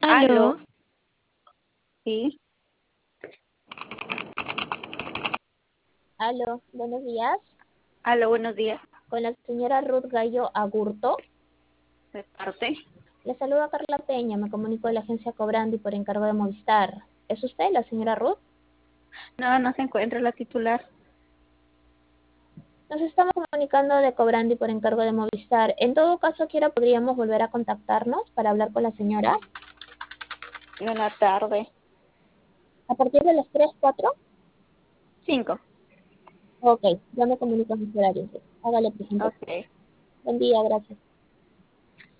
Aló, Aló, sí, aló, buenos días. aló, buenos días, Con la señora Ruth Gallo Agurto. de parte. Le saluda Carla Peña, me comunico de la agencia Cobrandi por encargo de Movistar. ¿Es usted la señora Ruth? No, no se encuentra la titular. Nos estamos comunicando de Cobrandi por encargo de Movistar. En todo caso, quiera podríamos volver a contactarnos para hablar con la señora. En la tarde. A partir de las 3, 4. 5. Ok, ya me comunico en ese horario. Hágale presente. Ok. Buen día, gracias.